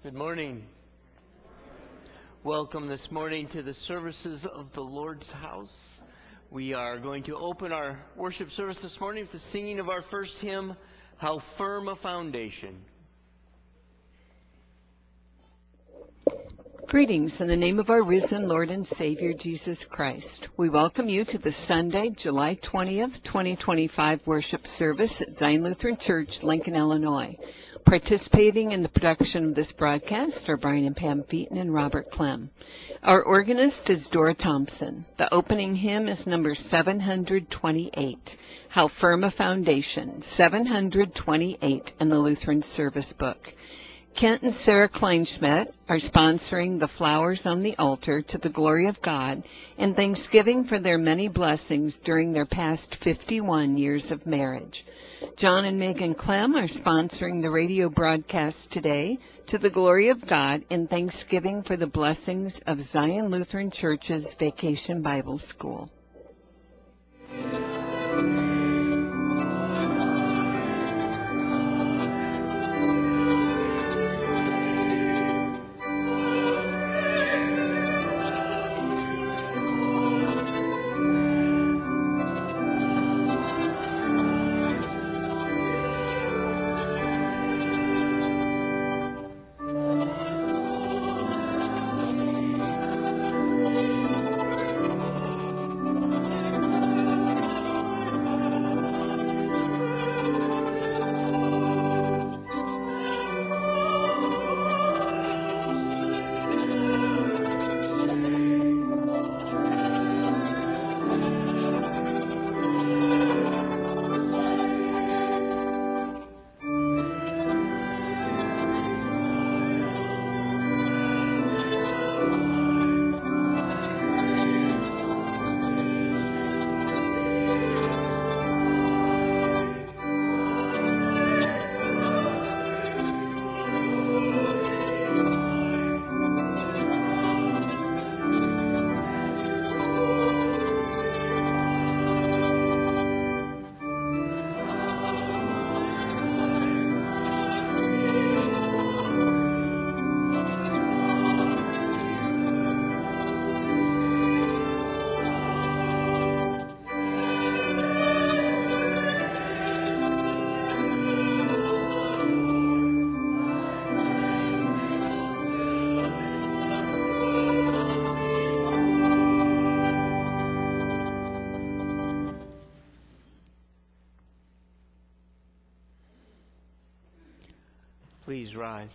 Good morning. Welcome this morning to the services of the Lord's house. We are going to open our worship service this morning with the singing of our first hymn, How Firm a Foundation. Greetings in the name of our risen Lord and Savior, Jesus Christ. We welcome you to the Sunday, July 20th, 2025 worship service at Zion Lutheran Church, Lincoln, Illinois. Participating in the production of this broadcast are Brian and Pam Featon and Robert Clem. Our organist is Dora Thompson. The opening hymn is number 728, How Firm a Foundation, 728 in the Lutheran Service Book. Kent and Sarah Kleinschmidt are sponsoring the flowers on the altar to the glory of God in thanksgiving for their many blessings during their past 51 years of marriage. John and Megan Clem are sponsoring the radio broadcast today to the glory of God in thanksgiving for the blessings of Zion Lutheran Church's Vacation Bible School. Please rise.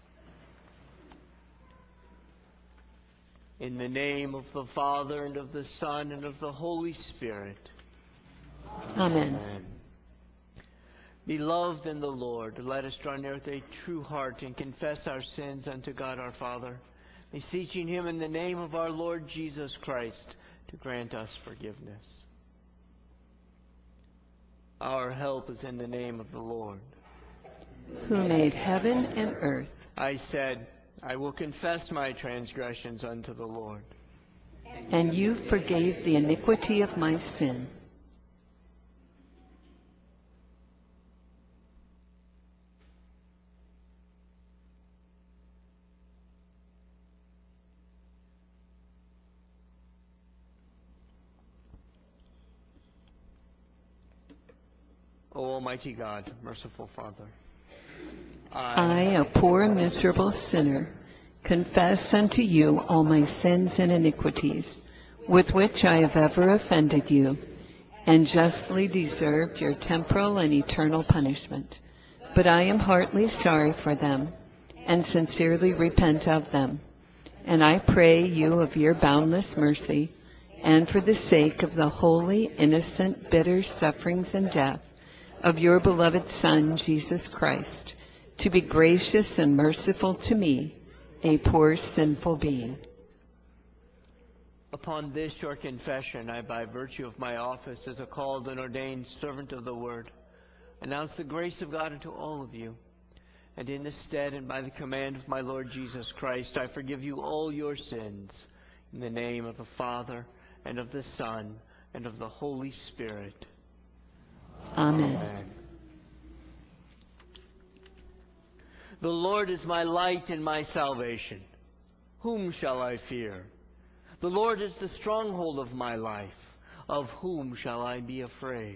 In the name of the Father, and of the Son, and of the Holy Spirit. Amen. Amen. Beloved in the Lord, let us draw near with a true heart and confess our sins unto God our Father, beseeching him in the name of our Lord Jesus Christ to grant us forgiveness. Our help is in the name of the Lord, who made heaven and earth. I said, I will confess my transgressions unto the Lord. And you forgave the iniquity of my sin. O Almighty God, merciful Father, I, a poor miserable sinner, confess unto you all my sins and iniquities, with which I have ever offended you, and justly deserved your temporal and eternal punishment. But I am heartily sorry for them, and sincerely repent of them. And I pray you of your boundless mercy, and for the sake of the holy, innocent, bitter sufferings and death of your beloved Son, Jesus Christ, to be gracious and merciful to me, a poor sinful being. Upon this your confession, I, by virtue of my office as a called and ordained servant of the Word, announce the grace of God unto all of you. And in the stead and by the command of my Lord Jesus Christ, I forgive you all your sins, in the name of the Father, and of the Son, and of the Holy Spirit. Amen. Amen. The Lord is my light and my salvation. Whom shall I fear? The Lord is the stronghold of my life. Of whom shall I be afraid?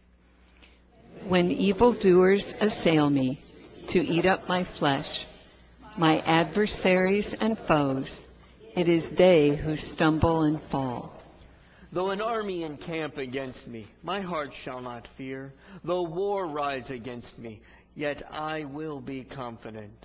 When evildoers assail me to eat up my flesh, my adversaries and foes, it is they who stumble and fall. Though an army encamp against me, my heart shall not fear. Though war rise against me, yet I will be confident.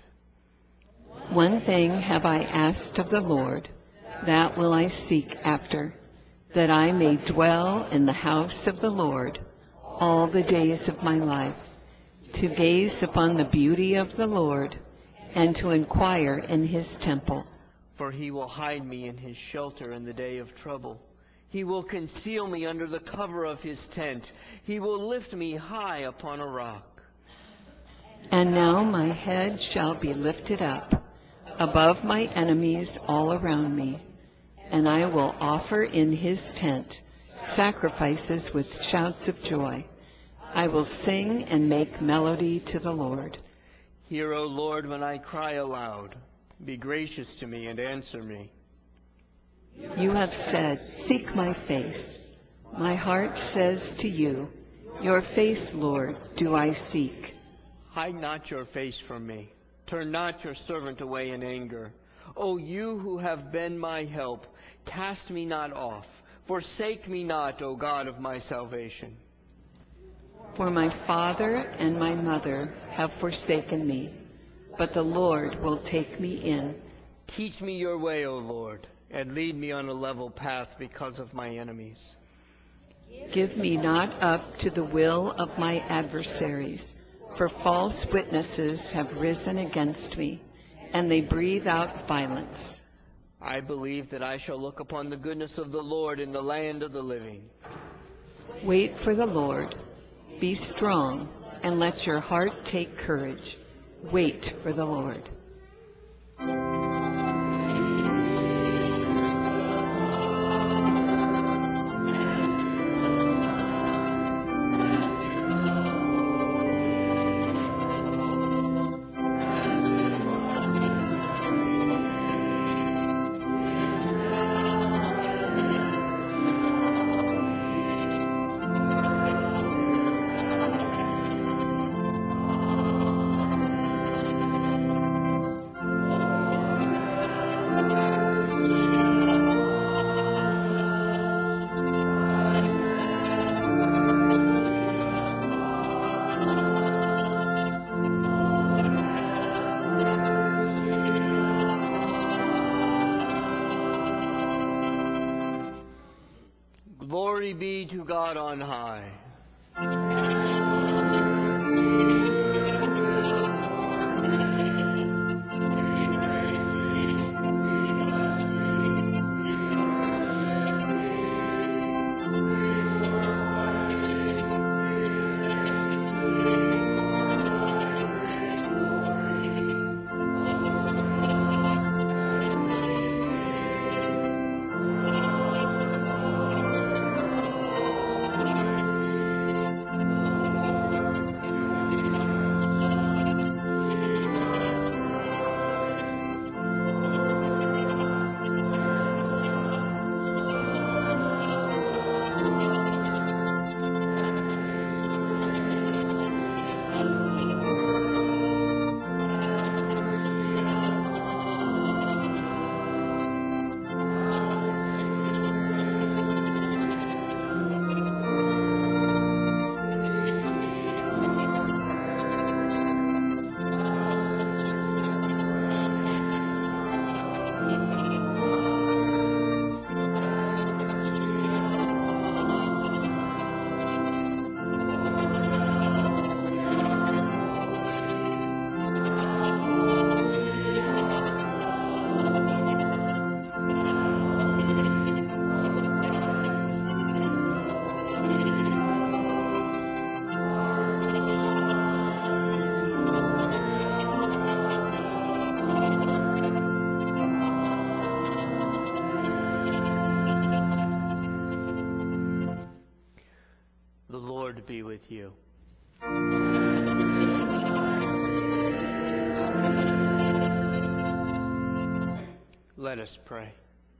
One thing have I asked of the Lord, that will I seek after, that I may dwell in the house of the Lord all the days of my life, to gaze upon the beauty of the Lord and to inquire in his temple. For he will hide me in his shelter in the day of trouble. He will conceal me under the cover of his tent. He will lift me high upon a rock. And now my head shall be lifted up above my enemies all around me, and I will offer in his tent sacrifices with shouts of joy. I will sing and make melody to the Lord. Hear, O Lord, when I cry aloud. Be gracious to me and answer me. You have said, seek my face. My heart says to you, your face, Lord, do I seek. Hide not your face from me. Turn not your servant away in anger. O you who have been my help, cast me not off. Forsake me not, O God of my salvation. For my father and my mother have forsaken me, but the Lord will take me in. Teach me your way, O Lord, and lead me on a level path because of my enemies. Give me not up to the will of my adversaries, for false witnesses have risen against me, and they breathe out violence. I believe that I shall look upon the goodness of the Lord in the land of the living. Wait for the Lord. Be strong, and let your heart take courage. Wait for the Lord. Glory be to God on high. Let us pray.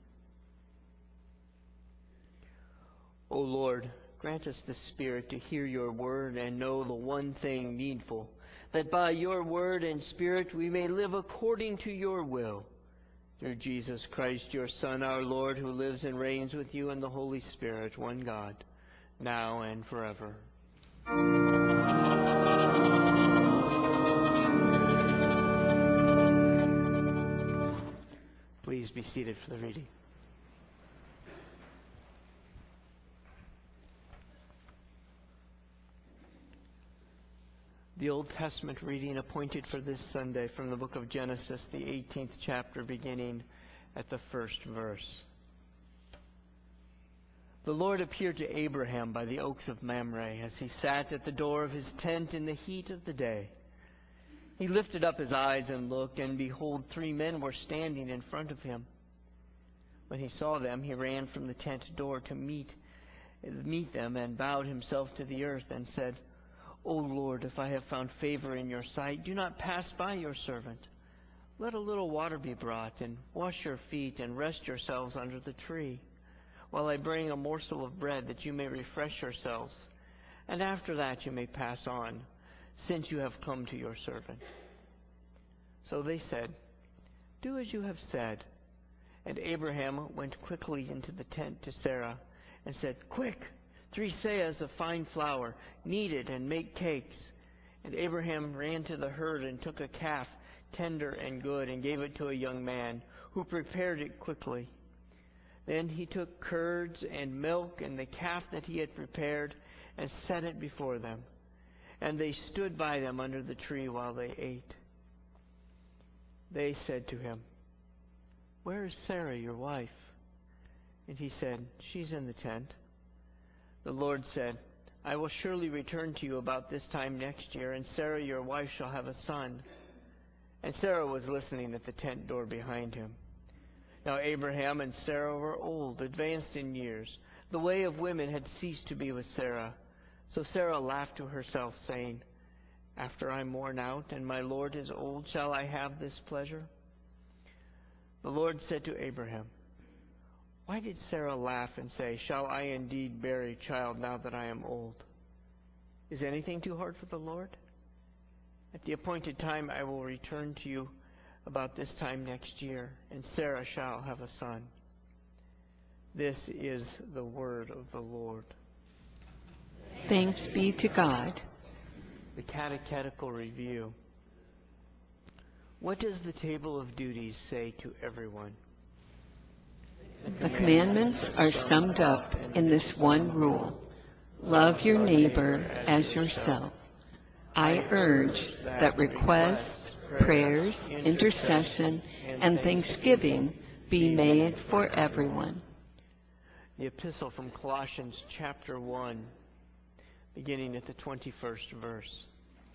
O Lord, grant us the Spirit to hear your word and know the one thing needful, that by your word and Spirit we may live according to your will. Through Jesus Christ, your Son, our Lord, who lives and reigns with you in the Holy Spirit, one God, now and forever. Please be seated for the reading. The Old Testament reading appointed for this Sunday from the book of Genesis, the 18th chapter, beginning at the first verse. The Lord appeared to Abraham by the oaks of Mamre as he sat at the door of his tent in the heat of the day. He lifted up his eyes and looked, and behold, 3 men were standing in front of him. When he saw them, he ran from the tent door to meet them and bowed himself to the earth and said, O Lord, if I have found favor in your sight, do not pass by your servant. Let a little water be brought, and wash your feet, and rest yourselves under the tree, while I bring a morsel of bread, that you may refresh yourselves, and after that you may pass on, since you have come to your servant. So they said, Do as you have said. And Abraham went quickly into the tent to Sarah, and said, Quick! 3 seahs of fine flour, knead it and make cakes. And Abraham ran to the herd and took a calf, tender and good, and gave it to a young man, who prepared it quickly. Then he took curds and milk and the calf that he had prepared, and set it before them. And they stood by them under the tree while they ate. They said to him, Where is Sarah, your wife? And he said, She's in the tent. The Lord said, I will surely return to you about this time next year, and Sarah your wife shall have a son. And Sarah was listening at the tent door behind him. Now Abraham and Sarah were old, advanced in years. The way of women had ceased to be with Sarah. So Sarah laughed to herself, saying, After I'm worn out, and my Lord is old, shall I have this pleasure? The Lord said to Abraham, Why did Sarah laugh and say, Shall I indeed bear a child now that I am old? Is anything too hard for the Lord? At the appointed time I will return to you about this time next year, and Sarah shall have a son. This is the word of the Lord. Thanks be to God. The Catechetical Review. What does the table of duties say to everyone? The commandments are summed up in this one rule: love your neighbor as yourself. I urge that requests, prayers, intercession, and thanksgiving be made for everyone. The epistle from Colossians chapter 1, beginning at the 21st verse.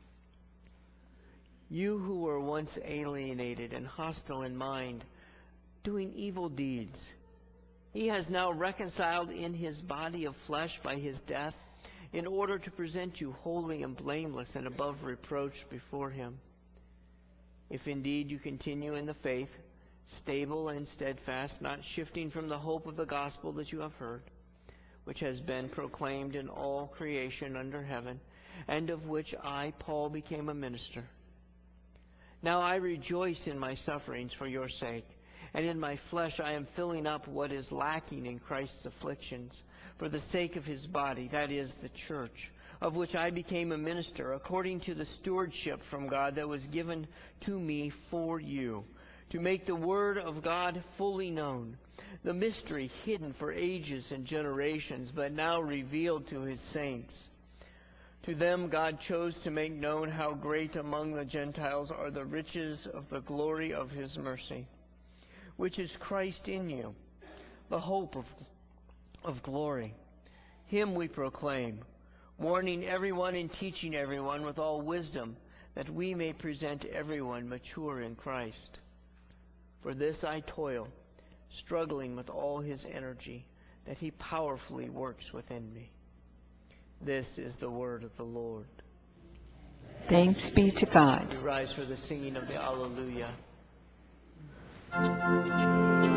You who were once alienated and hostile in mind, doing evil deeds, he has now reconciled in his body of flesh by his death, in order to present you holy and blameless and above reproach before him. If indeed you continue in the faith, stable and steadfast, not shifting from the hope of the gospel that you have heard, which has been proclaimed in all creation under heaven, and of which I, Paul, became a minister. Now I rejoice in my sufferings for your sake, and in my flesh I am filling up what is lacking in Christ's afflictions, for the sake of his body, that is, the church, of which I became a minister, according to the stewardship from God that was given to me for you, to make the word of God fully known, the mystery hidden for ages and generations, but now revealed to his saints. To them God chose to make known how great among the Gentiles are the riches of the glory of his mercy, which is Christ in you, the hope of glory. Him we proclaim, warning everyone and teaching everyone with all wisdom, that we may present everyone mature in Christ. For this I toil, struggling with all his energy, that he powerfully works within me. This is the word of the Lord. Thanks be to God. We rise for the singing of the Alleluia.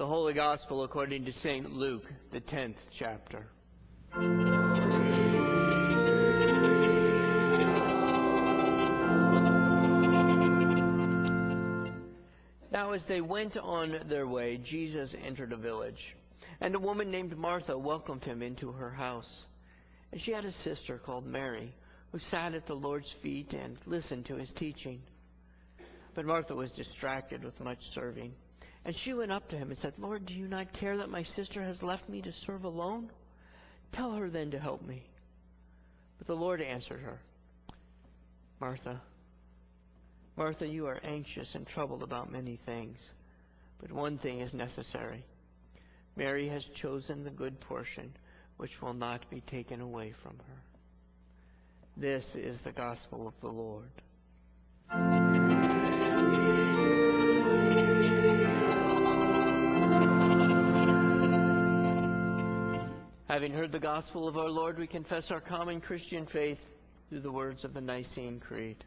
The Holy Gospel according to St. Luke, the 10th chapter. Now as they went on their way, Jesus entered a village, and a woman named Martha welcomed him into her house. And she had a sister called Mary, who sat at the Lord's feet and listened to his teaching. But Martha was distracted with much serving. And she went up to him and said, "Lord, do you not care that my sister has left me to serve alone? Tell her then to help me." But the Lord answered her, "Martha, Martha, you are anxious and troubled about many things, but one thing is necessary. Mary has chosen the good portion, which will not be taken away from her." This is the gospel of the Lord. Having heard the gospel of our Lord, we confess our common Christian faith through the words of the Nicene Creed.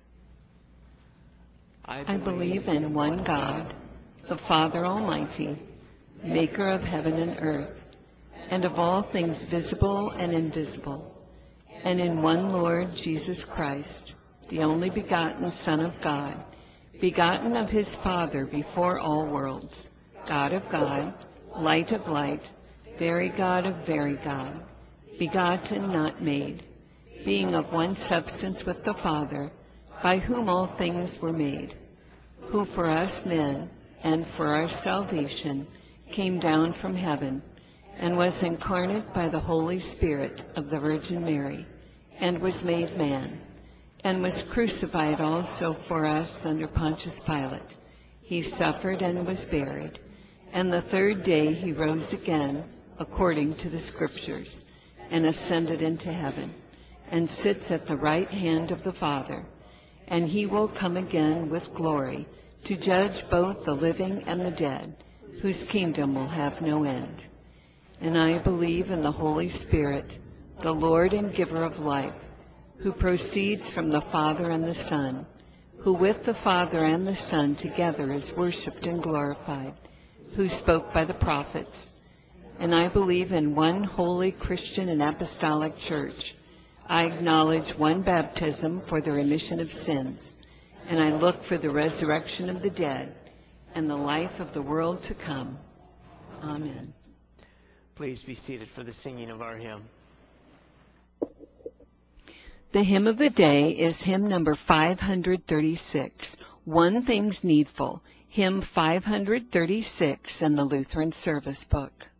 I believe in one God, the Father Almighty, maker of heaven and earth, and of all things visible and invisible, and in one Lord Jesus Christ, the only begotten Son of God, begotten of his Father before all worlds, God of God, light of light, very God of very God, begotten, not made, being of one substance with the Father, by whom all things were made, who for us men and for our salvation came down from heaven, and was incarnate by the Holy Spirit of the Virgin Mary, and was made man, and was crucified also for us under Pontius Pilate. He suffered and was buried, and the third day he rose again, according to the Scriptures, and ascended into heaven, and sits at the right hand of the Father. And he will come again with glory to judge both the living and the dead, whose kingdom will have no end. And I believe in the Holy Spirit, the Lord and giver of life, who proceeds from the Father and the Son, who with the Father and the Son together is worshipped and glorified, who spoke by the prophets. And I believe in one holy Christian and apostolic church. I acknowledge one baptism for the remission of sins, and I look for the resurrection of the dead and the life of the world to come. Amen. Please be seated for the singing of our hymn. The hymn of the day is hymn number 536, One Thing's Needful, hymn 536 in the Lutheran Service Book.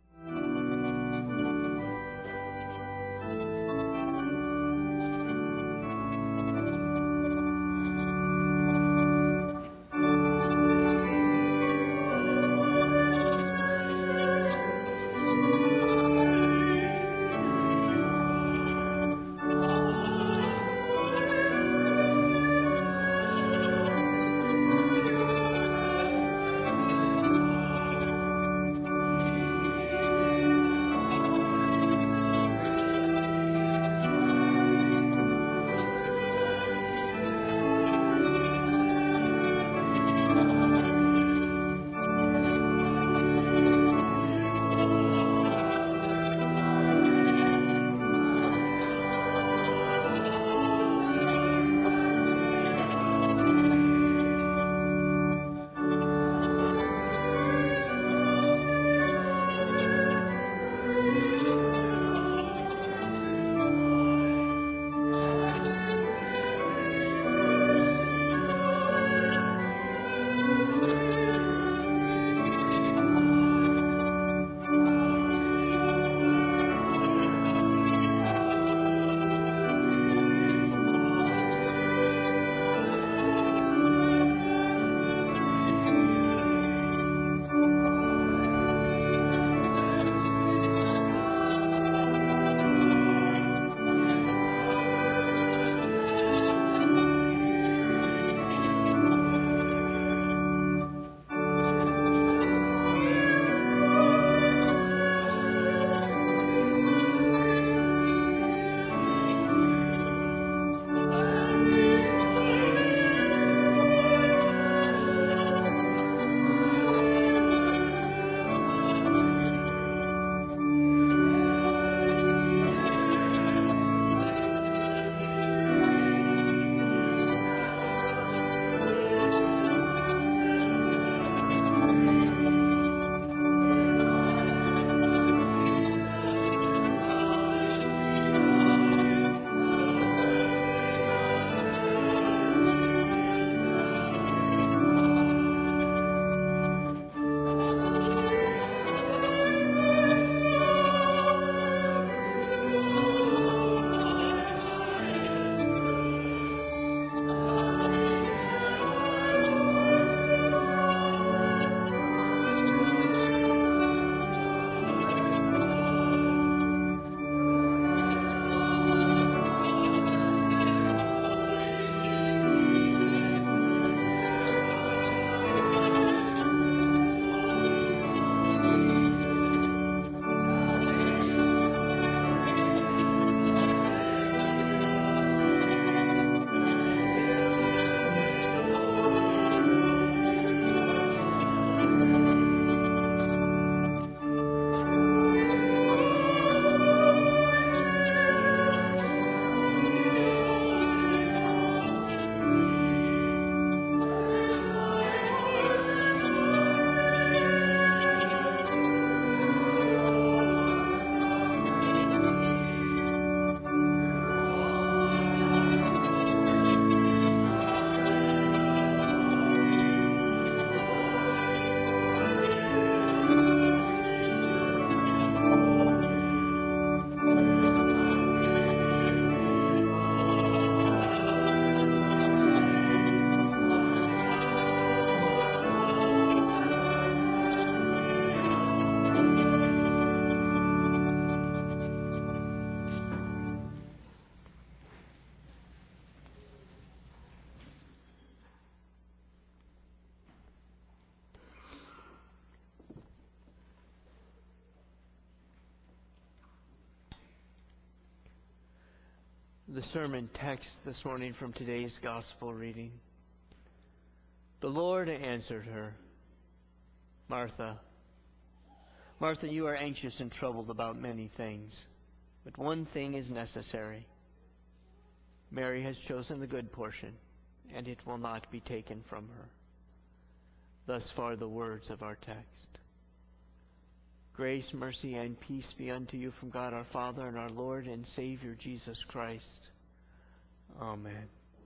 the sermon text this morning from today's gospel reading. The Lord answered her, Martha, Martha, you are anxious and troubled about many things, but one thing is necessary. Mary has chosen the good portion, and it will not be taken from her. Thus far the words of our text. Grace, mercy, and peace be unto you from God our Father and our Lord and Savior Jesus Christ. Amen.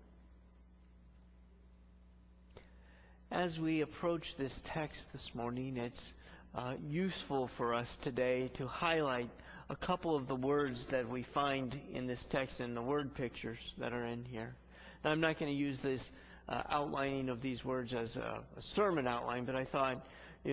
As we approach this text this morning, it's useful for us today to highlight a couple of the words that we find in this text and the word pictures that are in here. Now, I'm not going to use this outlining of these words as a sermon outline, but I thought,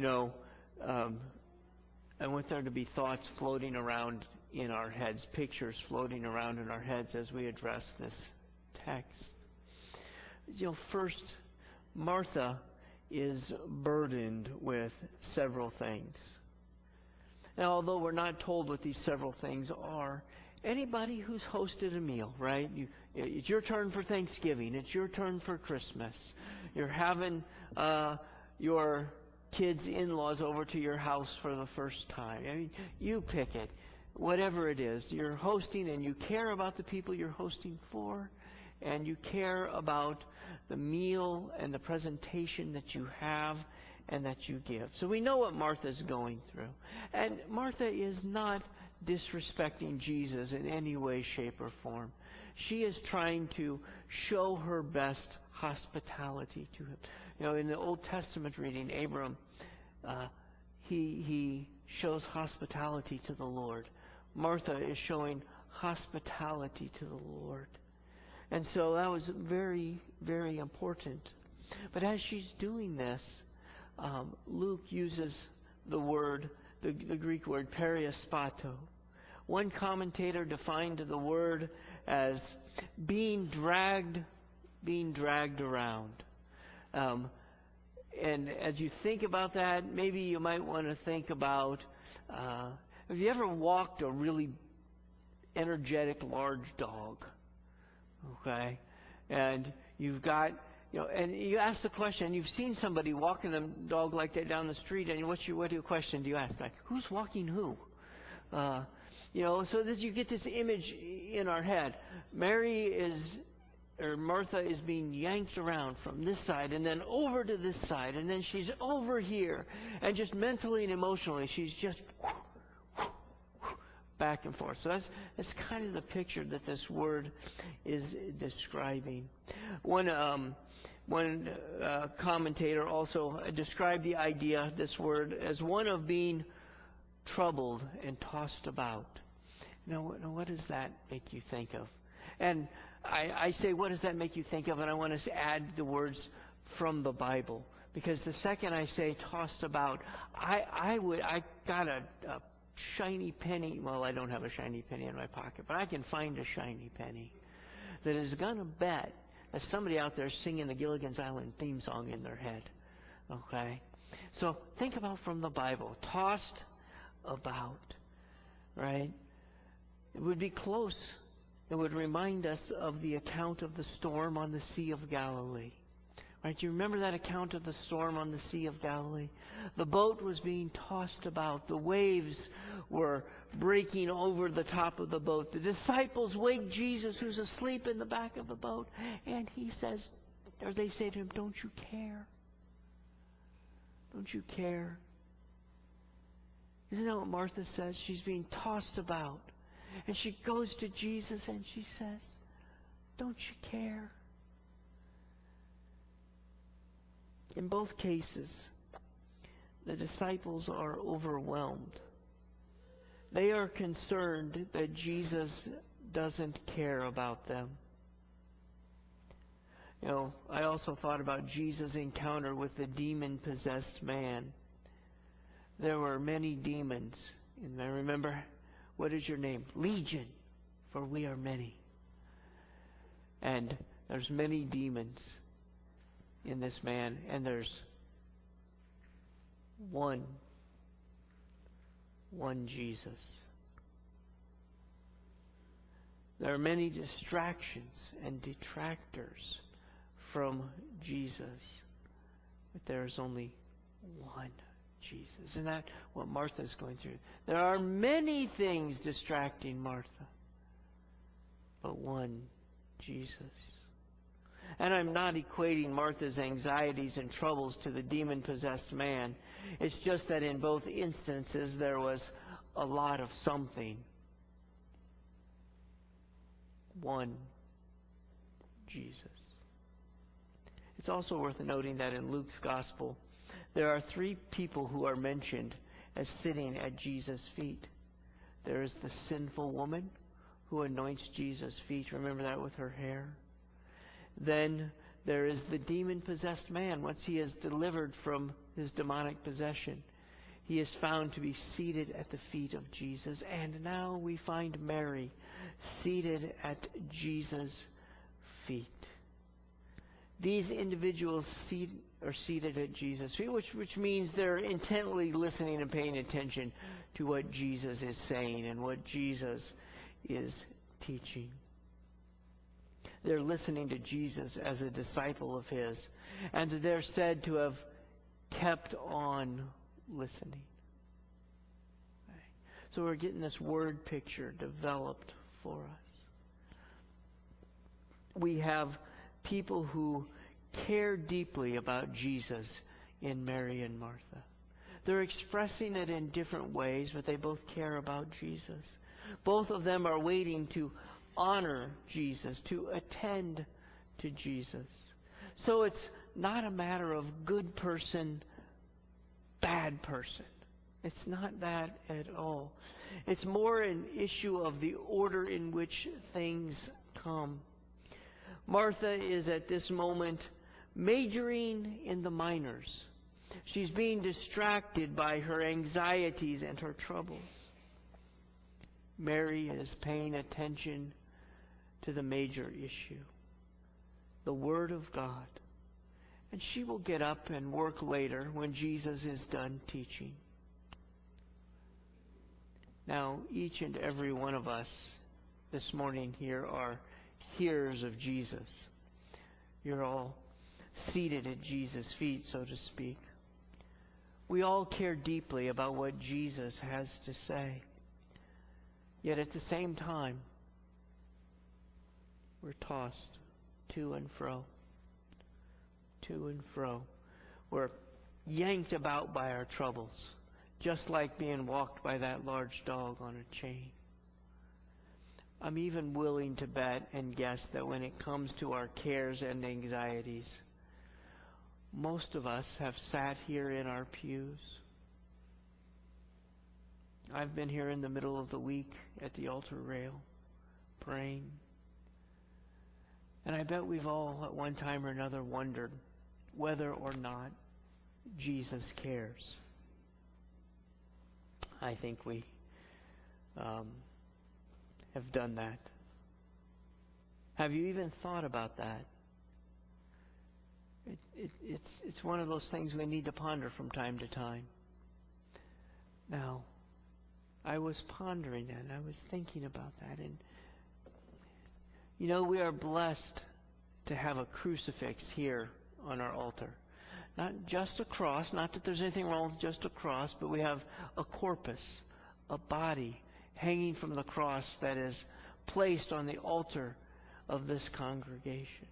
I want there to be thoughts floating around in our heads, pictures floating around in our heads as we address this text. First, Martha is burdened with several things. Now, although we're not told what these several things are, anybody who's hosted a meal, right? It's your turn for Thanksgiving. It's your turn for Christmas. You're having your kids' in-laws over to your house for the first time. I mean, you pick it. Whatever it is, you're hosting and you care about the people you're hosting for, and you care about the meal and the presentation that you have and that you give. So we know what Martha's going through. And Martha is not disrespecting Jesus in any way, shape, or form. She is trying to show her best hospitality to him. In the Old Testament reading, Abram, he shows hospitality to the Lord. Martha is showing hospitality to the Lord. And so that was very, very important. But as she's doing this, Luke uses the Greek word periaspato. One commentator defined the word as being dragged around. And as you think about that, maybe you might want to think about, have you ever walked a really energetic large dog? Okay? And you've got, and you ask the question, you've seen somebody walking a dog like that down the street, and what question do you ask? Like, who's walking who? So that you get this image in our head. Martha is being yanked around from this side and then over to this side, and then she's over here, and just mentally and emotionally she's just back and forth. So that's kind of the picture that this word is describing. One commentator also described the idea, this word, as one of being troubled and tossed about. Now, what does that make you think of? And I say, what does that make you think of? And I want to add the words from the Bible. Because the second I say tossed about, I got a shiny penny. Well, I don't have a shiny penny in my pocket, but I can find a shiny penny that is going to bet that somebody out there is singing the Gilligan's Island theme song in their head. Okay? So think about from the Bible. Tossed about. Right? It would be close. It would remind us of the account of the storm on the Sea of Galilee. Right? You remember that account of the storm on the Sea of Galilee? The boat was being tossed about. The waves were breaking over the top of the boat. The disciples wake Jesus, who's asleep in the back of the boat, and they say to him, "Don't you care? Don't you care?" Isn't that what Martha says? She's being tossed about. And she goes to Jesus and she says, "Don't you care?" In both cases, the disciples are overwhelmed. They are concerned that Jesus doesn't care about them. I also thought about Jesus' encounter with the demon-possessed man. There were many demons. And I remember, what is your name? Legion, for we are many. And there's many demons in this man, and there's one Jesus. There are many distractions and detractors from Jesus, but there is only one Jesus. Isn't that what Martha's going through? There are many things distracting Martha, but one Jesus. And I'm not equating Martha's anxieties and troubles to the demon-possessed man. It's just that in both instances there was a lot of something. One Jesus. It's also worth noting that in Luke's Gospel, there are 3 people who are mentioned as sitting at Jesus' feet. There is the sinful woman who anoints Jesus' feet. Remember that with her hair? Then there is the demon-possessed man. Once he is delivered from his demonic possession, he is found to be seated at the feet of Jesus. And now we find Mary seated at Jesus' feet. These individuals are seated at Jesus' feet, which means they're intently listening and paying attention to what Jesus is saying and what Jesus is teaching. They're listening to Jesus as a disciple of his, and they're said to have kept on listening. Okay. So we're getting this word picture developed for us. We have people who care deeply about Jesus in Mary and Martha. They're expressing it in different ways, but they both care about Jesus. Both of them are waiting to honor Jesus, to attend to Jesus. So it's not a matter of good person, bad person. It's not that at all. It's more an issue of the order in which things come. Martha is at this moment majoring in the minors. She's being distracted by her anxieties and her troubles. Mary is paying attention to the major issue, the Word of God. And she will get up and work later when Jesus is done teaching. Now, each and every one of us this morning here are hearers of Jesus. You're all seated at Jesus' feet, so to speak. We all care deeply about what Jesus has to say. Yet at the same time, we're tossed to and fro. To and fro. We're yanked about by our troubles, just like being walked by that large dog on a chain. I'm even willing to bet and guess that when it comes to our cares and anxieties, most of us have sat here in our pews. I've been here in the middle of the week at the altar rail, praying. And I bet we've all at one time or another wondered whether or not Jesus cares. I think we have done that. Have you even thought about that? It's one of those things we need to ponder from time to time. Now, I was pondering that, and I was thinking about that, and you know, we are blessed to have a crucifix here on our altar. Not just a cross, not that there's anything wrong with just a cross, but we have a corpus, a body hanging from the cross that is placed on the altar of this congregation.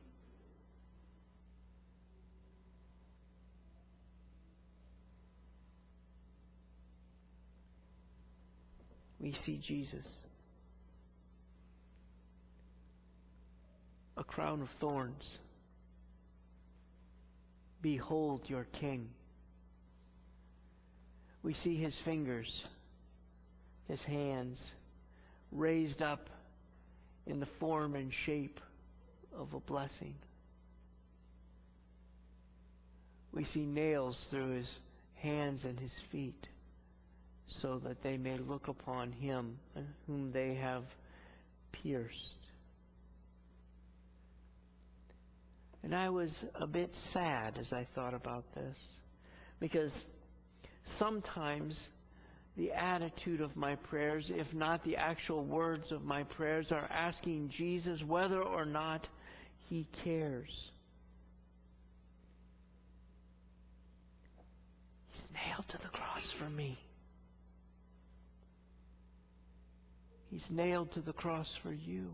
We see Jesus. A crown of thorns. Behold your King. We see his fingers, his hands, raised up in the form and shape of a blessing. We see nails through his hands and his feet, so that they may look upon him whom they have pierced. And I was a bit sad as I thought about this, because sometimes the attitude of my prayers, if not the actual words of my prayers, are asking Jesus whether or not He cares. He's nailed to the cross for me. He's nailed to the cross for you.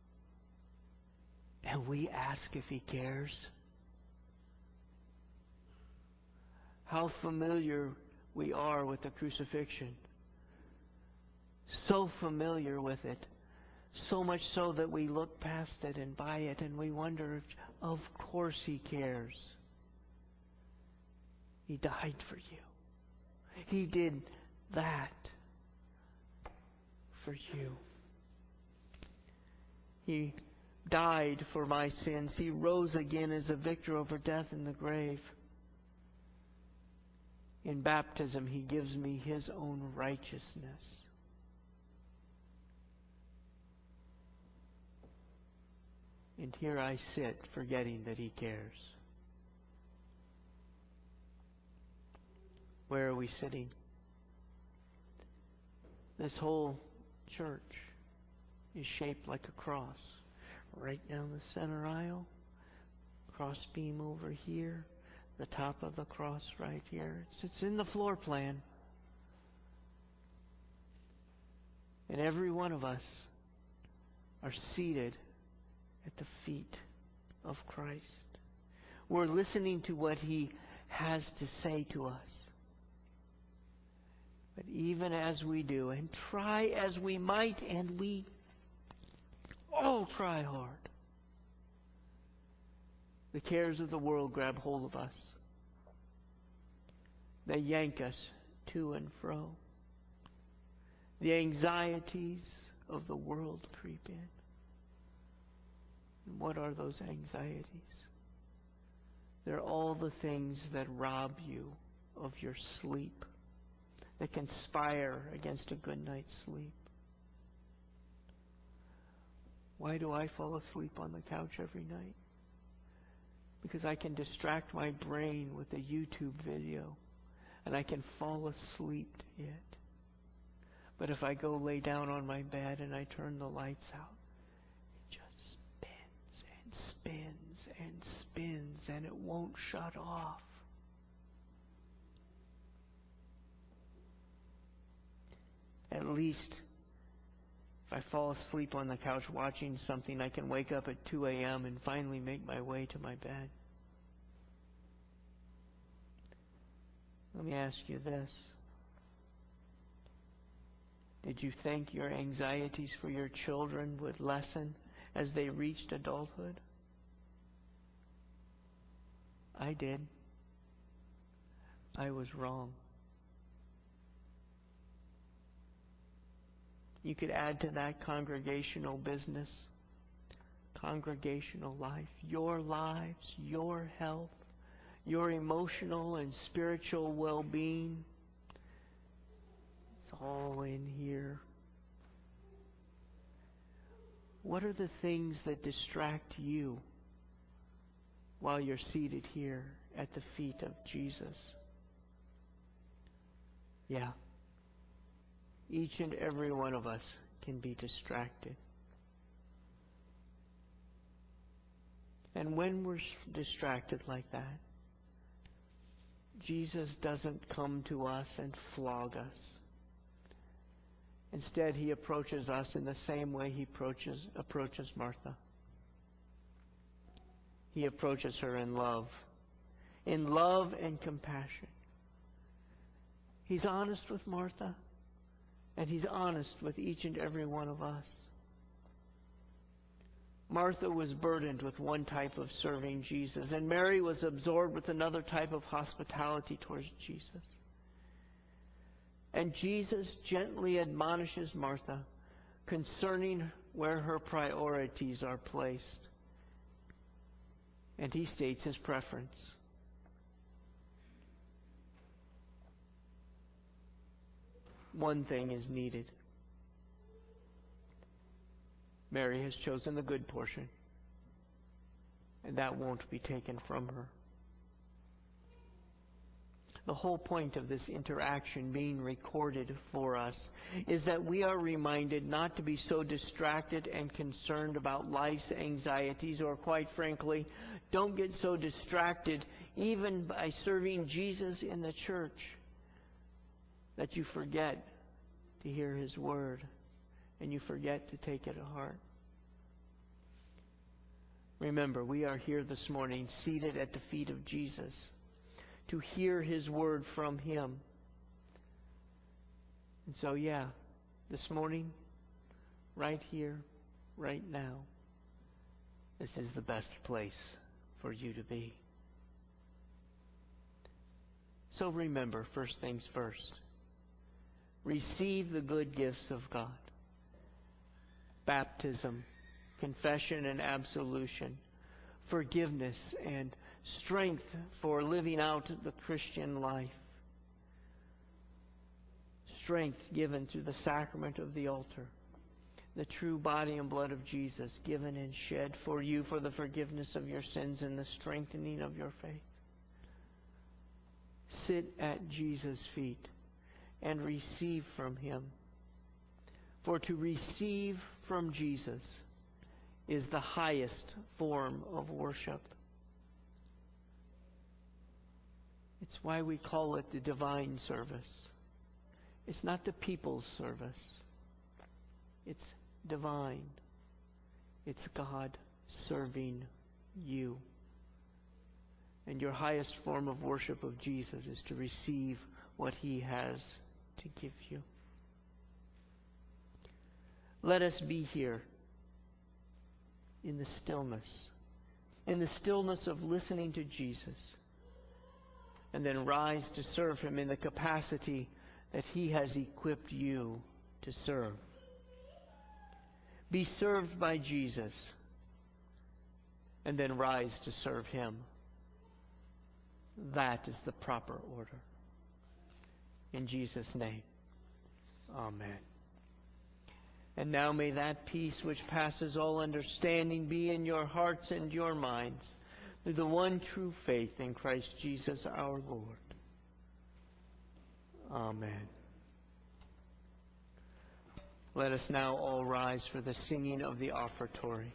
And we ask if He cares. How familiar we are with the crucifixion. So familiar with it. So much so that we look past it and by it and we wonder, of course He cares. He died for you. He did that for you. He died for my sins. He rose again as a victor over death and the grave. In baptism, He gives me His own righteousness. And here I sit, forgetting that He cares. Where are we sitting? This whole church is shaped like a cross. Right down the center aisle, cross beam over here, the top of the cross right here. It's in the floor plan. And every one of us are seated at the feet of Christ. We're listening to what He has to say to us. But even as we do, and try as we might, and we all try hard, the cares of the world grab hold of us. They yank us to and fro. The anxieties of the world creep in. And what are those anxieties? They're all the things that rob you of your sleep, that conspire against a good night's sleep. Why do I fall asleep on the couch every night? Because I can distract my brain with a YouTube video, and I can fall asleep to it. But if I go lay down on my bed and I turn the lights out, it just spins and spins and spins, and it won't shut off. At least, if I fall asleep on the couch watching something, I can wake up at 2 a.m. and finally make my way to my bed. Let me ask you this. Did you think your anxieties for your children would lessen as they reached adulthood? I did. I was wrong. You could add to that congregational business, congregational life, your lives, your health, your emotional and spiritual well-being. It's all in here. What are the things that distract you while you're seated here at the feet of Jesus? Yeah. Each and every one of us can be distracted. And when we're distracted like that, Jesus doesn't come to us and flog us. Instead, He approaches us in the same way He approaches Martha. He approaches her in love and compassion. He's honest with Martha, and He's honest with each and every one of us. Martha was burdened with one type of serving Jesus, and Mary was absorbed with another type of hospitality towards Jesus. And Jesus gently admonishes Martha concerning where her priorities are placed. And He states His preference. One thing is needed. Mary has chosen the good portion, and that won't be taken from her. The whole point of this interaction being recorded for us is that we are reminded not to be so distracted and concerned about life's anxieties, or quite frankly, don't get so distracted even by serving Jesus in the church that you forget to hear His word and you forget to take it to heart. Remember, we are here this morning seated at the feet of Jesus to hear His word from Him. And so, this morning, right here, right now, this is the best place for you to be. So remember, first things first, receive the good gifts of God. Baptism, confession and absolution, forgiveness and strength for living out the Christian life, strength given through the sacrament of the altar, the true body and blood of Jesus given and shed for you for the forgiveness of your sins and the strengthening of your faith. Sit at Jesus' feet and receive from Him. For to receive from Jesus is the highest form of worship. It's why we call it the divine service. It's not the people's service. It's divine. It's God serving you. And your highest form of worship of Jesus is to receive what He has to give you. Let us be here in the stillness of listening to Jesus, and then rise to serve Him in the capacity that He has equipped you to serve. Be served by Jesus, and then rise to serve Him. That is the proper order. In Jesus' name, amen. And now may that peace which passes all understanding be in your hearts and your minds, through the one true faith in Christ Jesus our Lord. Amen. Let us now all rise for the singing of the offertory.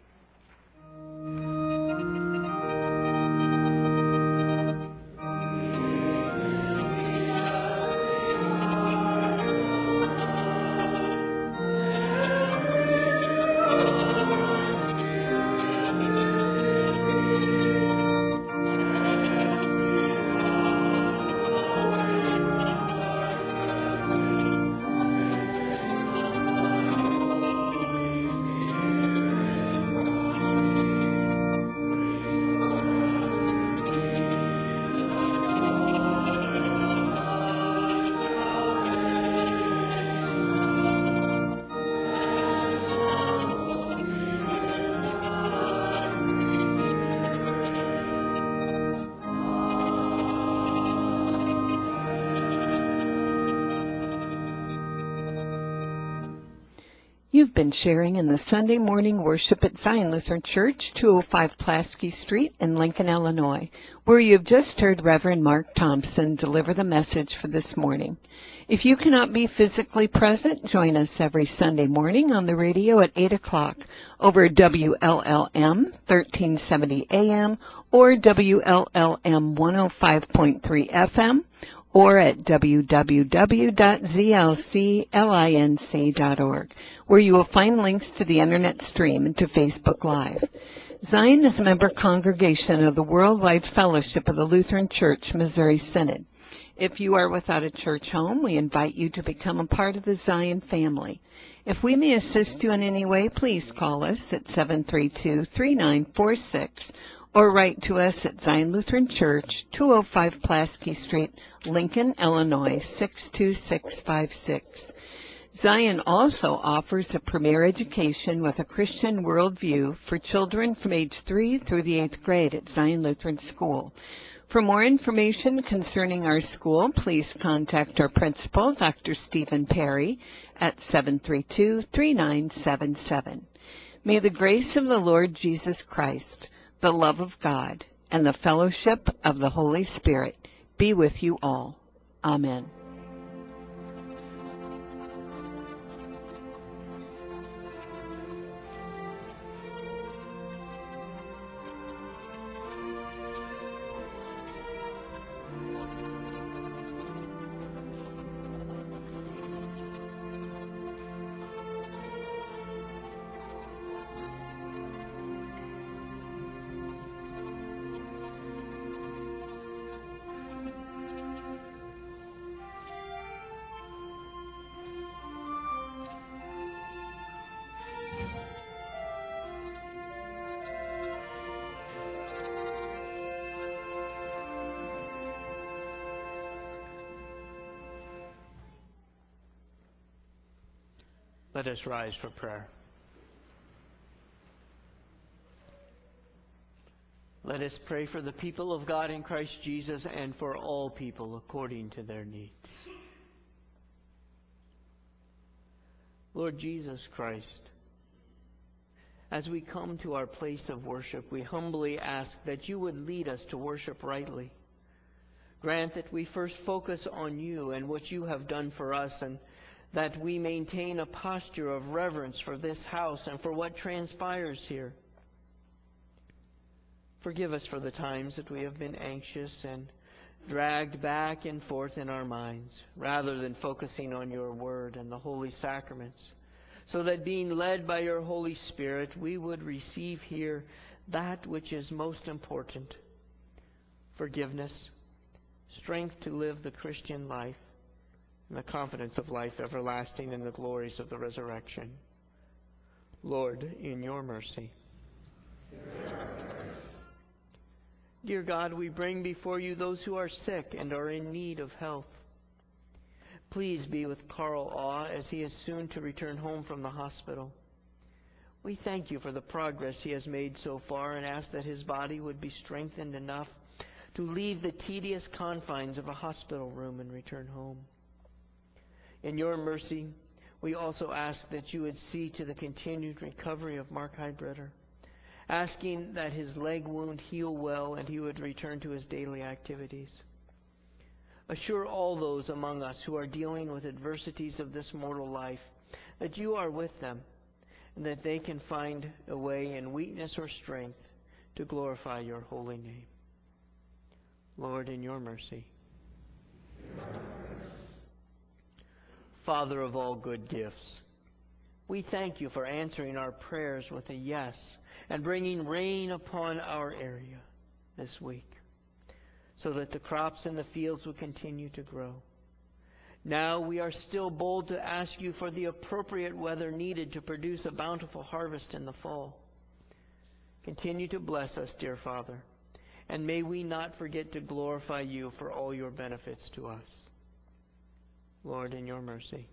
You've been sharing in the Sunday morning worship at Zion Lutheran Church, 205 Pulaski Street in Lincoln, Illinois, where you've just heard Reverend Mark Thompson deliver the message for this morning. If you cannot be physically present, join us every Sunday morning on the radio at 8 o'clock over WLLM 1370 AM or WLLM 105.3 FM or at www.zlclinc.org, where you will find links to the Internet stream and to Facebook Live. Zion is a member congregation of the Worldwide Fellowship of the Lutheran Church, Missouri Synod. If you are without a church home, we invite you to become a part of the Zion family. If we may assist you in any way, please call us at 732-3946 or write to us at Zion Lutheran Church, 205 Pulaski Street, Lincoln, Illinois, 62656. Zion also offers a premier education with a Christian worldview for children from age 3 through the 8th grade at Zion Lutheran School. For more information concerning our school, please contact our principal, Dr. Stephen Perry, at 732-3977. May the grace of the Lord Jesus Christ, the love of God, and the fellowship of the Holy Spirit be with you all. Amen. Let us rise for prayer. Let us pray for the people of God in Christ Jesus and for all people according to their needs. Lord Jesus Christ, as we come to our place of worship, we humbly ask that you would lead us to worship rightly. Grant that we first focus on you and what you have done for us, and that we maintain a posture of reverence for this house and for what transpires here. Forgive us for the times that we have been anxious and dragged back and forth in our minds, rather than focusing on your word and the holy sacraments, so that being led by your Holy Spirit, we would receive here that which is most important: forgiveness, strength to live the Christian life, and the confidence of life everlasting in the glories of the resurrection. Lord, in your mercy. Dear God, we bring before you those who are sick and are in need of health. Please be with Carl Awe as he is soon to return home from the hospital. We thank you for the progress he has made so far and ask that his body would be strengthened enough to leave the tedious confines of a hospital room and return home. In your mercy, we also ask that you would see to the continued recovery of Mark Heibretter, asking that his leg wound heal well and he would return to his daily activities. Assure all those among us who are dealing with adversities of this mortal life that you are with them and that they can find a way in weakness or strength to glorify your holy name. Lord, in your mercy. Father of all good gifts, we thank you for answering our prayers with a yes and bringing rain upon our area this week, so that the crops in the fields will continue to grow. Now we are still bold to ask you for the appropriate weather needed to produce a bountiful harvest in the fall. Continue to bless us, dear Father, and may we not forget to glorify you for all your benefits to us. Lord, in your mercy.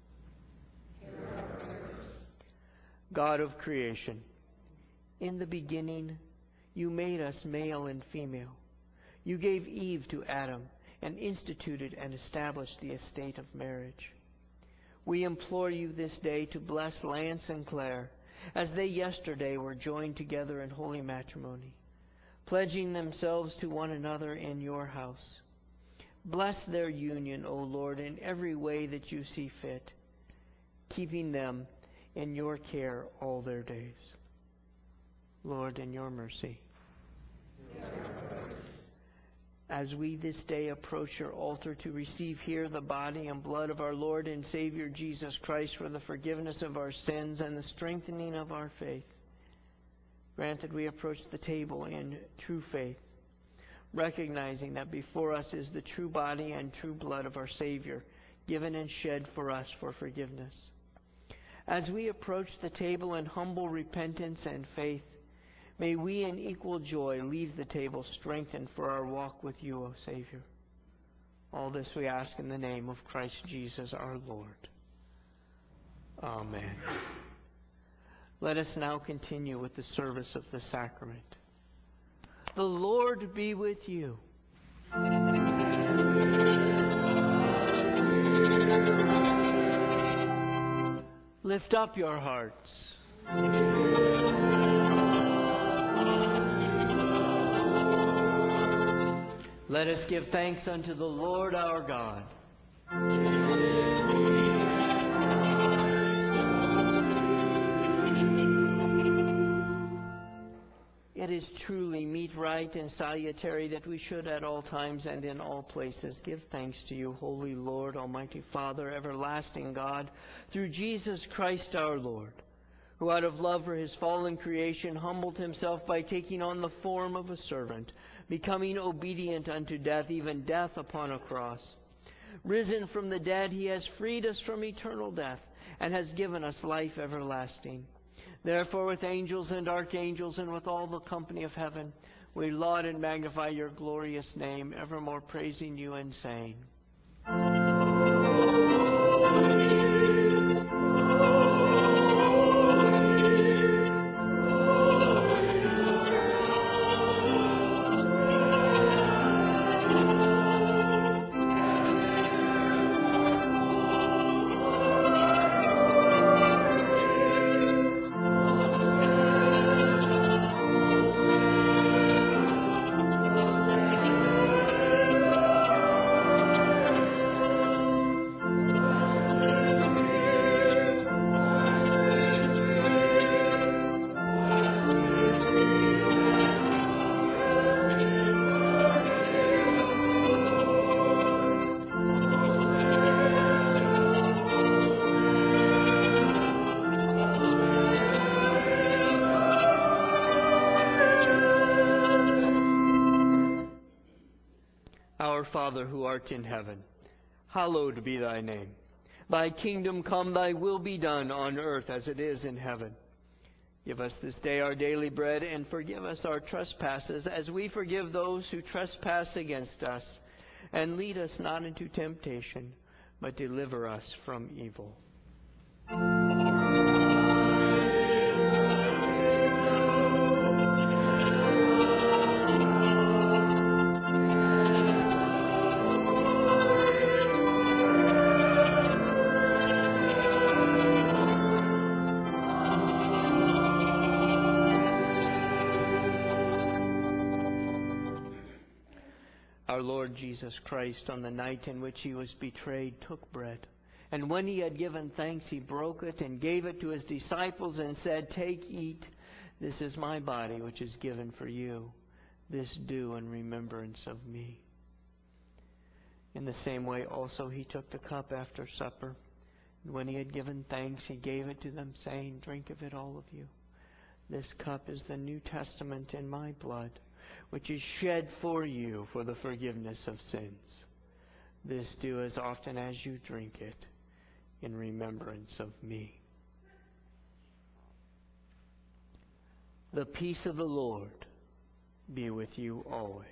God of creation, in the beginning you made us male and female. You gave Eve to Adam and instituted and established the estate of marriage. We implore you this day to bless Lance and Claire as they yesterday were joined together in holy matrimony, pledging themselves to one another in your house. Bless their union, O Lord, in every way that you see fit, keeping them in your care all their days. Lord, in your mercy. As we this day approach your altar to receive here the body and blood of our Lord and Savior Jesus Christ for the forgiveness of our sins and the strengthening of our faith, grant that we approach the table in true faith, recognizing that before us is the true body and true blood of our Savior, given and shed for us for forgiveness. As we approach the table in humble repentance and faith, may we in equal joy leave the table strengthened for our walk with you, O Savior. All this we ask in the name of Christ Jesus our Lord. Amen. Let us now continue with the service of the sacrament. The Lord be with you. Lift up your hearts. Let us give thanks unto the Lord our God. It is truly meet, right, and salutary that we should at all times and in all places give thanks to you, Holy Lord, Almighty Father, everlasting God, through Jesus Christ our Lord, who out of love for his fallen creation humbled himself by taking on the form of a servant, becoming obedient unto death, even death upon a cross. Risen from the dead, he has freed us from eternal death and has given us life everlasting. Therefore, with angels and archangels and with all the company of heaven, we laud and magnify your glorious name, evermore praising you and saying, Our Father, who art in heaven, hallowed be thy name. Thy kingdom come, thy will be done on earth as it is in heaven. Give us this day our daily bread, and forgive us our trespasses as we forgive those who trespass against us. And lead us not into temptation, but deliver us from evil. Our Lord Jesus Christ, on the night in which he was betrayed, took bread. And when he had given thanks, he broke it and gave it to his disciples and said, "Take, eat. This is my body, which is given for you. This do in remembrance of me." In the same way also he took the cup after supper. And when he had given thanks, he gave it to them, saying, "Drink of it, all of you. This cup is the New Testament in my blood, which is shed for you for the forgiveness of sins. This do as often as you drink it in remembrance of me." The peace of the Lord be with you always.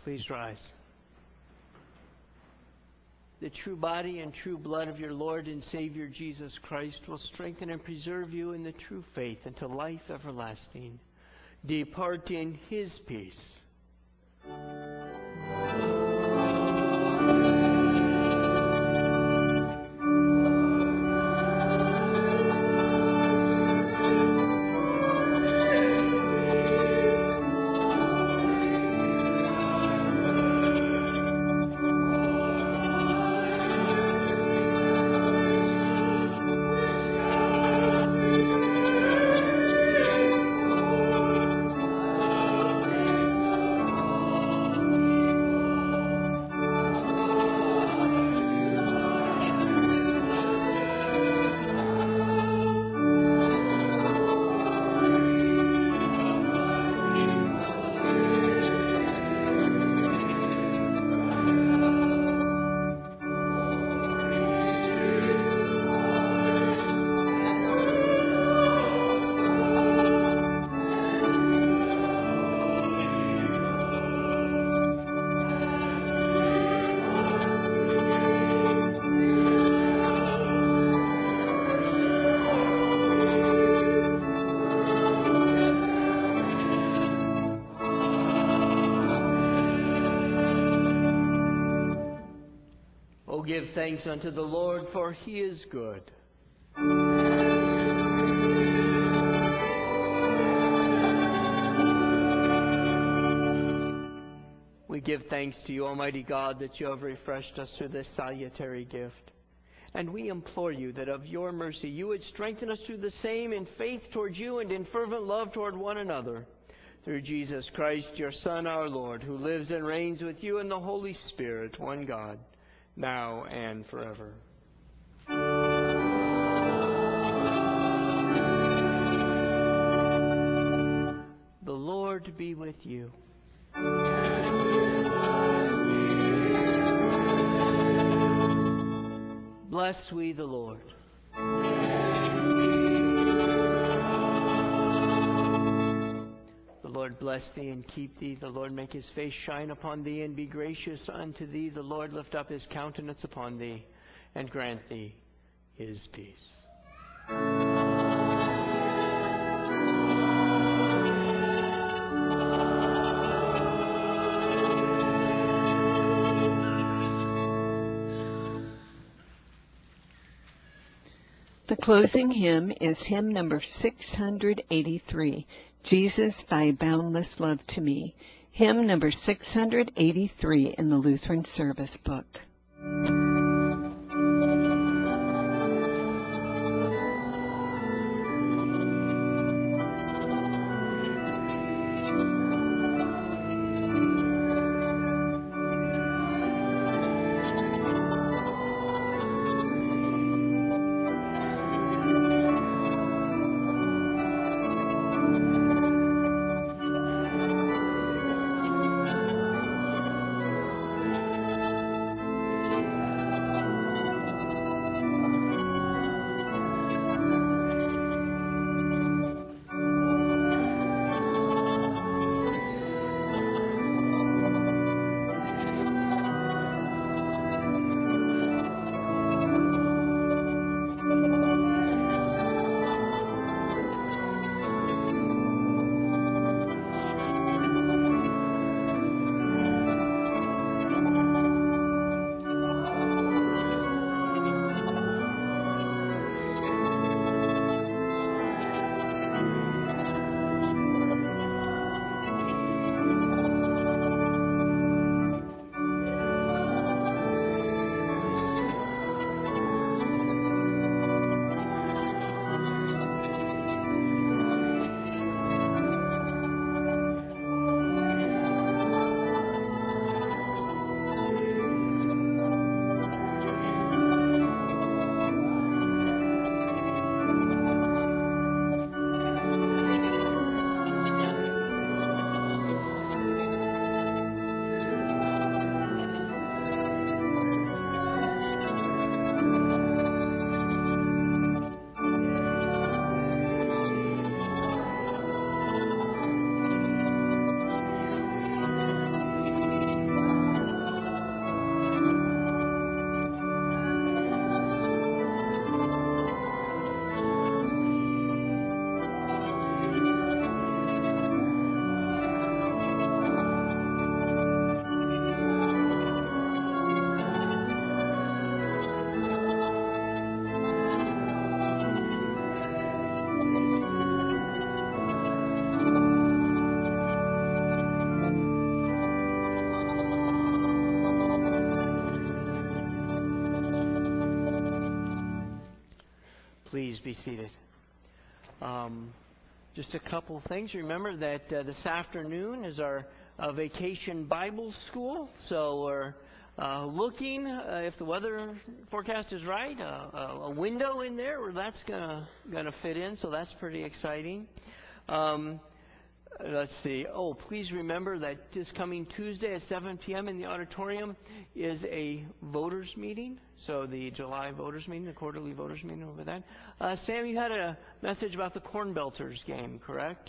Please rise. The true body and true blood of your Lord and Savior Jesus Christ will strengthen and preserve you in the true faith unto life everlasting. Depart in his peace. Give thanks unto the Lord, for he is good. We give thanks to you, Almighty God, that you have refreshed us through this salutary gift. And we implore you that of your mercy you would strengthen us through the same in faith toward you and in fervent love toward one another. Through Jesus Christ, your Son, our Lord, who lives and reigns with you in the Holy Spirit, one God, now and forever. The Lord be with you. Bless we the Lord. The Lord bless thee and keep thee. The Lord make his face shine upon thee and be gracious unto thee. The Lord lift up his countenance upon thee and grant thee his peace. The closing hymn is hymn number 683, Jesus, Thy Boundless Love to Me, hymn number 683 in the Lutheran Service Book. be seated. Just a couple things. Remember that this afternoon is our vacation Bible school. So we're looking, if the weather forecast is right, a window in there where that's gonna fit in. So that's pretty exciting. Let's see. Oh, please remember that this coming Tuesday at 7 p.m. in the auditorium is a voters meeting. So the July voters meeting, the quarterly voters meeting over that. Sam, you had a message about the Corn Belters game, correct?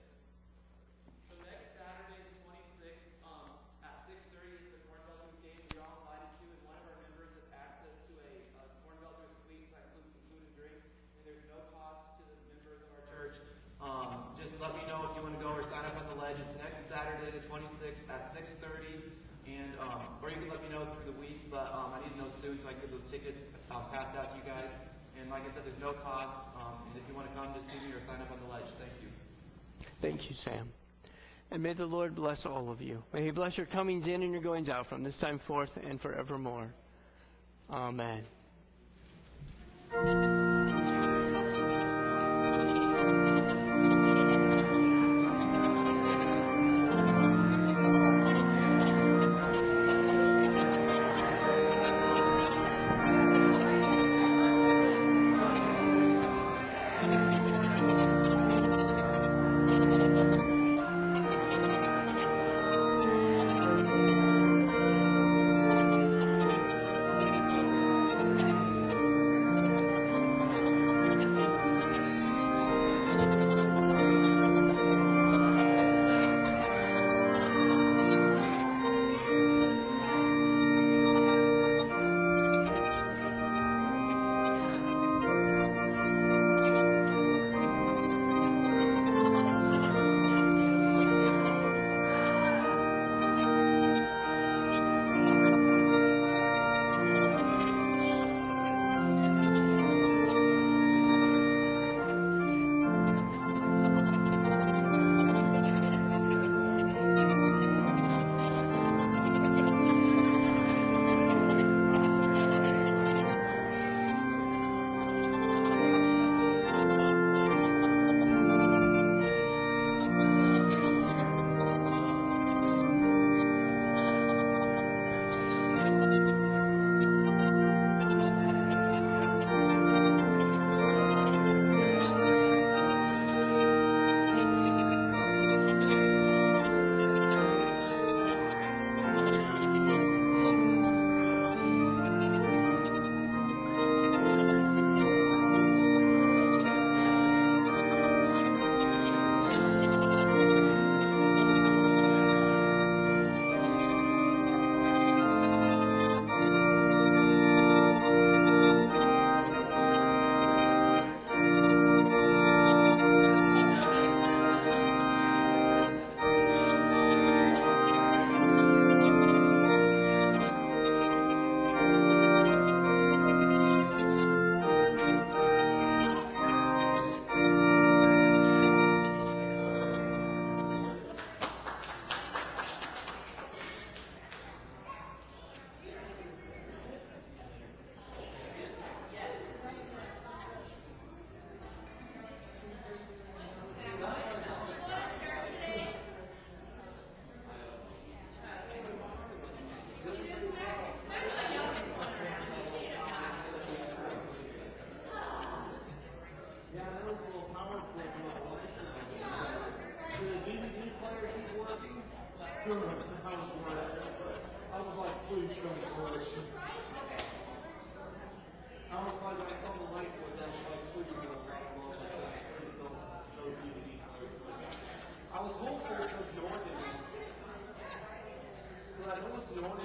So next Saturday, the 26th, at 6:30 is the Corn Belters game. You're all invited to, and one of our members has access to a Corn Belters suite that includes some food and drink, and there's no cost to the members of our church. Just let me know if you want to go or sign up on the ledge. It's next Saturday, the 26th at 6:30, and or you can let me know through the week. But I need to know soon so I can get those tickets passed out to you guys. And like I said, there's no cost. And if you want to come, just see me or sign up on the ledge. Thank you. Thank you, Sam. And may the Lord bless all of you. May He bless your comings in and your goings out from this time forth and forevermore. Amen.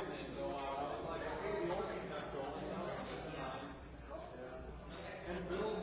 And Bill